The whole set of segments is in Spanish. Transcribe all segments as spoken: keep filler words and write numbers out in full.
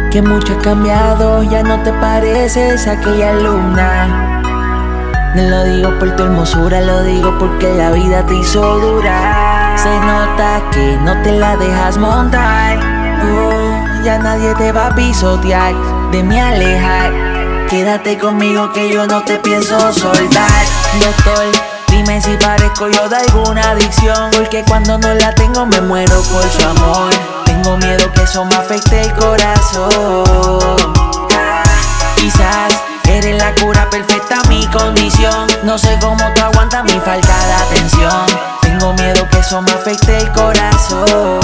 Que mucho ha cambiado, ya no te pareces a aquella alumna. No lo digo por tu hermosura, lo digo porque la vida te hizo dura. Se nota que no te la dejas montar. Oh, ya nadie te va a pisotear, de mí alejar. Quédate conmigo que yo no te pienso soltar. Doctor, dime si parezco yo de alguna adicción, porque cuando no la tengo me muero por su amor. Tengo miedo que eso me afecte el corazón. Quizás eres la cura perfecta a mi condición. No sé cómo tú aguantas mi falta de atención. Tengo miedo que eso me afecte el corazón.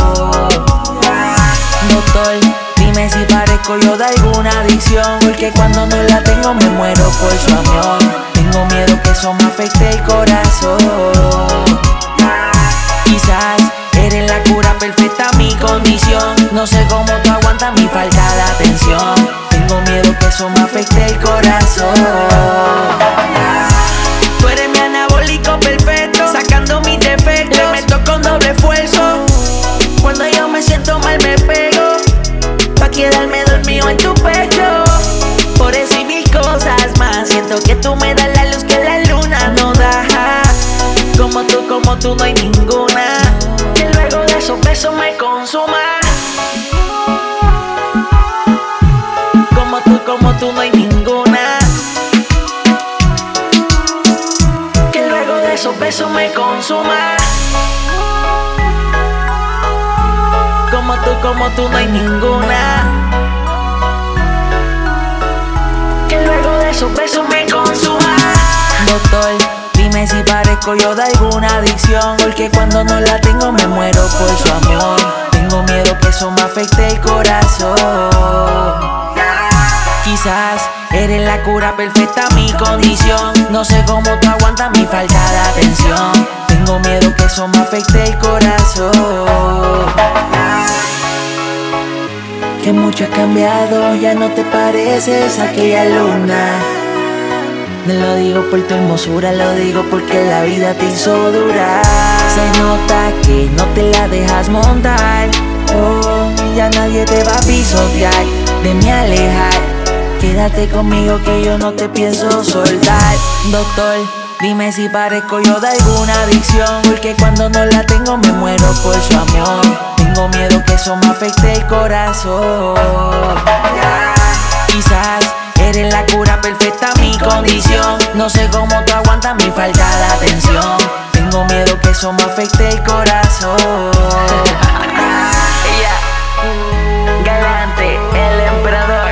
Doctor, dime si parezco yo de alguna adicción, porque cuando no la tengo me muero por su amor. Tengo miedo que eso me afecte el corazón. Quizás eres la cura perfecta a mi condición. No sé cómo tú aguantas mi falta de atención. Tengo miedo que eso me afecte el corazón. Tú eres mi anabólico perfecto, sacando mis defectos. Le meto con doble esfuerzo. Cuando yo me siento mal me pego, pa' quedarme dormido en tu pecho. Por eso y mil cosas más, siento que tú me das la luz que la luna no da. Como tú, como tú no hay ninguna, que luego de esos besos me consuma. Como tú, como tú no hay ninguna, que luego de esos besos me consuma. Como tú, como tú no hay ninguna, que luego de esos besos me consuma. Doctor, dime si parezco yo de alguna adicción, porque cuando no la tengo me muero por su amor. Tengo miedo que eso me afecte el corazón. Quizás eres la cura perfecta a mi condición. No sé cómo tú aguantas mi falta de atención. Tengo miedo que eso me afecte el corazón. Que mucho ha cambiado, ya no te pareces a aquella luna. No lo digo por tu hermosura, lo digo porque la vida te hizo dura. Se nota que no te la dejas montar. Oh, ya nadie te va a pisotear, de mí alejar. Quédate conmigo que yo no te pienso soltar. Doctor, dime si parezco yo de alguna adicción, porque cuando no la tengo me muero por su amor. Tengo miedo que eso me afecte el corazón. Quizás eres la cura perfecta a mi condición. No sé cómo tú aguantas mi falta de atención. Tengo miedo que eso me afecte el corazón. Ella, galante, el emperador.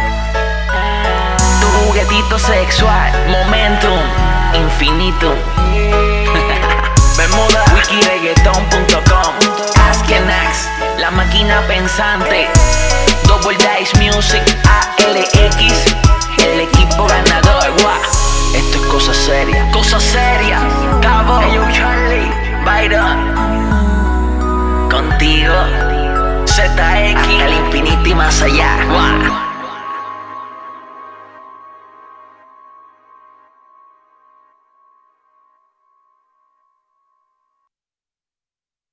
Tu juguetito sexual, momentum, infinito. Bermuda, wiki reggaeton punto com. Ask and Ask, la máquina pensante. Double Dice Music, A L X, el equipo ganador. Wow. Esto es cosa seria, cosa seria. Cabo, hey yo Charlie, Byron, contigo, Z X, al infinito y más allá. Wow.